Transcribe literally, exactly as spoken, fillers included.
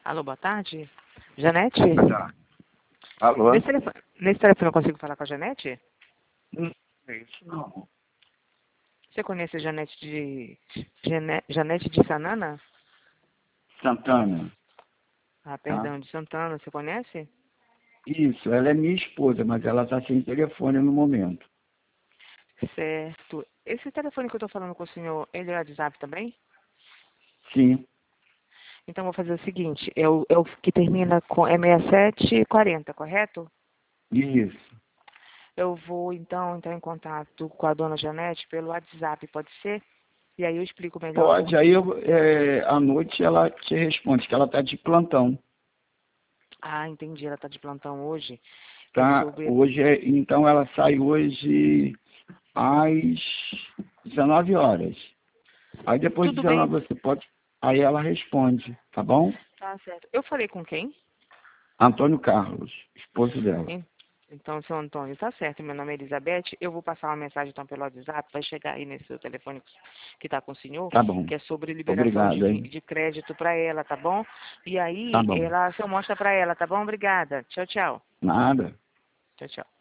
Alô, boa tarde. Janete? Tá. Alô? Nesse telefone, nesse telefone eu consigo falar com a Janete? Não é isso, não. Você conhece a Janete de... Jane- Janete de Sanana? Santana. Ah, Tá? perdão, de Santana, você conhece? Isso, ela é minha esposa, mas ela está sem telefone no momento. Certo. Esse telefone que eu estou falando com o senhor, ele é WhatsApp também? Sim, Então, vou fazer o seguinte, é o, é o que termina com é sessenta e sete quarenta, correto? isso. Eu vou, então, entrar em contato com a dona Janete pelo WhatsApp, pode ser? E aí eu explico melhor por Pode, aí eu, é, à noite ela te responde que ela está de plantão. Ah, entendi, ela está de plantão hoje. É Tá? sobre... Hoje é, então ela sai hoje às dezenove horas. Aí depois de Tudo bem, dezenove você pode. Aí ela responde, tá bom? tá certo. Eu falei com quem? Antônio Carlos, esposo dela. Hein? Então, seu Antônio, tá certo. Meu nome é Elizabeth. Eu vou passar uma mensagem então pelo WhatsApp. Vai chegar aí nesse seu telefone que está com o senhor, Tá bom. que é sobre liberação de, Obrigado, din- hein? de crédito para ela, tá bom? E Tá aí, bom. ela, você mostra para ela, tá bom? Obrigada. Tchau, tchau. Nada. Tchau, tchau.